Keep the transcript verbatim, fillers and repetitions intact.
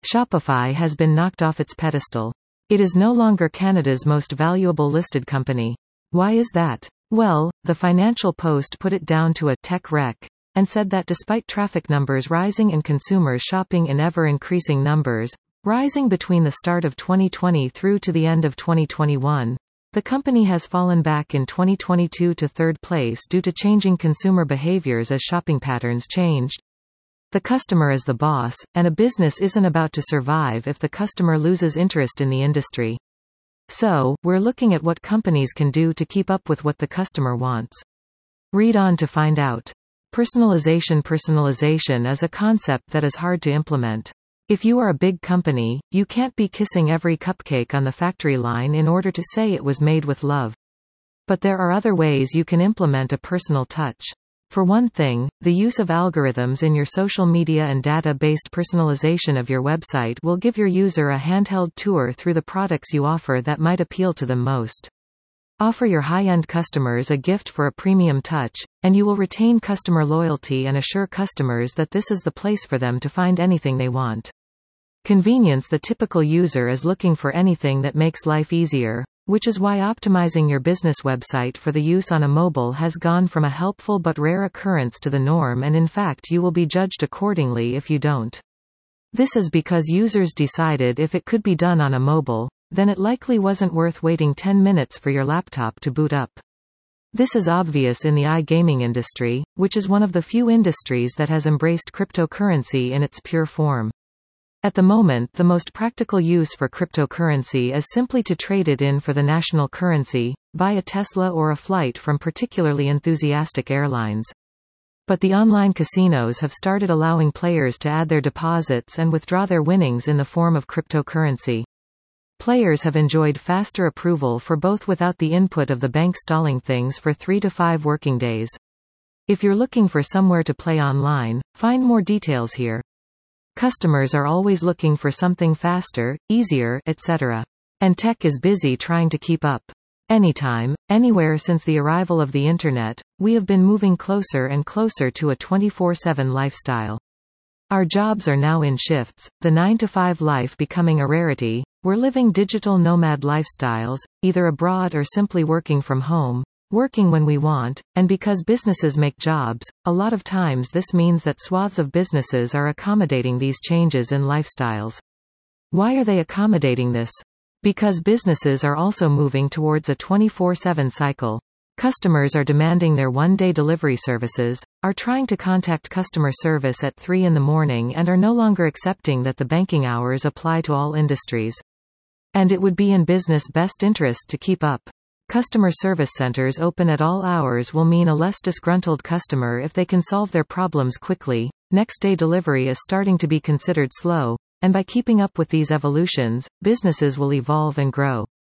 Shopify has been knocked off its pedestal. It is no longer Canada's most valuable listed company. Why is that? Well, the Financial Post put it down to a tech wreck, and said that despite traffic numbers rising and consumers shopping in ever-increasing numbers, rising between the start of twenty twenty through to the end of twenty twenty-one, the company has fallen back in twenty twenty-two to third place due to changing consumer behaviors as shopping patterns changed. The customer is the boss, and a business isn't about to survive if the customer loses interest in the industry. So, we're looking at what companies can do to keep up with what the customer wants. Read on to find out. Personalization Personalization is a concept that is hard to implement. If you are a big company, you can't be kissing every cupcake on the factory line in order to say it was made with love. But there are other ways you can implement a personal touch. For one thing, the use of algorithms in your social media and data-based personalization of your website will give your user a handheld tour through the products you offer that might appeal to them most. Offer your high-end customers a gift for a premium touch, and you will retain customer loyalty and assure customers that this is the place for them to find anything they want. Convenience The typical user is looking for anything that makes life easier, which is why optimizing your business website for the use on a mobile has gone from a helpful but rare occurrence to the norm, and in fact you will be judged accordingly if you don't. This is because users decided if it could be done on a mobile, then it likely wasn't worth waiting ten minutes for your laptop to boot up. This is obvious in the iGaming industry, which is one of the few industries that has embraced cryptocurrency in its pure form. At the moment, the most practical use for cryptocurrency is simply to trade it in for the national currency, buy a Tesla or a flight from particularly enthusiastic airlines. But the online casinos have started allowing players to add their deposits and withdraw their winnings in the form of cryptocurrency. Players have enjoyed faster approval for both without the input of the bank stalling things for three to five working days. If you're looking for somewhere to play online, find more details here. Customers are always looking for something faster, easier, et cetera. And tech is busy trying to keep up. Anytime, anywhere since the arrival of the Internet, we have been moving closer and closer to a twenty-four seven lifestyle. Our jobs are now in shifts, the nine to five life becoming a rarity. We're living digital nomad lifestyles, either abroad or simply working from home, working when we want, and because businesses make jobs, a lot of times this means that swaths of businesses are accommodating these changes in lifestyles. Why are they accommodating this? Because businesses are also moving towards a twenty-four seven cycle. Customers are demanding their one-day delivery services, are trying to contact customer service at three in the morning and are no longer accepting that the banking hours apply to all industries. And it would be in business' best interest to keep up. Customer service centers open at all hours will mean a less disgruntled customer if they can solve their problems quickly. Next-day delivery is starting to be considered slow, and by keeping up with these evolutions, businesses will evolve and grow.